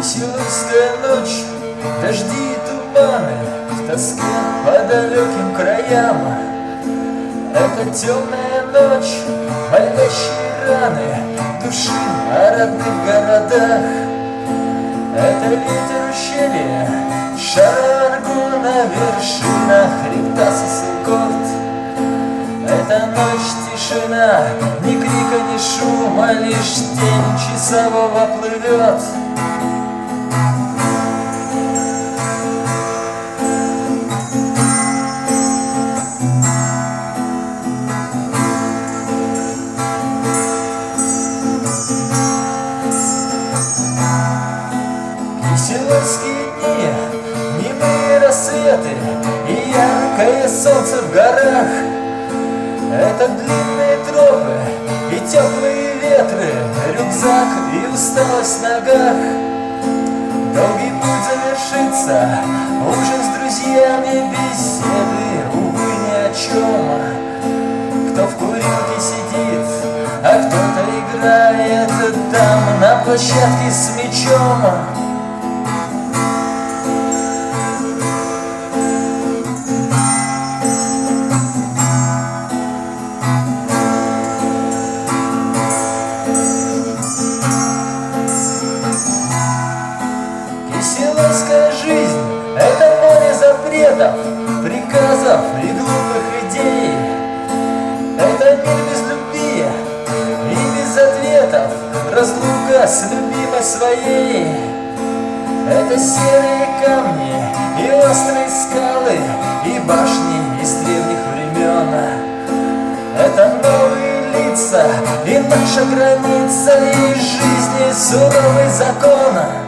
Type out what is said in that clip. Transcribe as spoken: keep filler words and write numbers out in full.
Сельская ночь, дожди и туманы, в тоске по далеким краям. Это темная ночь, болящие раны души о родных городах. Это ветер ущелья, шаргу на вершинах хребта Сосекорд. Это ночь, тишина, ни крика, ни шума, лишь тень часового плывет. Киселевские дни, немые рассветы и яркое солнце в горах. Это длинные тропы и теплые ветры, рюкзак и усталость в ногах. Долгий путь завершится, ужин с друзьями, беседы, увы, ни о чем. Кто в курилке сидит, а кто-то играет там на площадке с мячом. Киселевская жизнь — это море запретов, приказов и глупых идей. Это мир без любви и без ответов, разлука с любимой своей. Это серые камни и острые скалы, и башни из древних времен. Это новые лица и наша граница, и жизни суровый закон.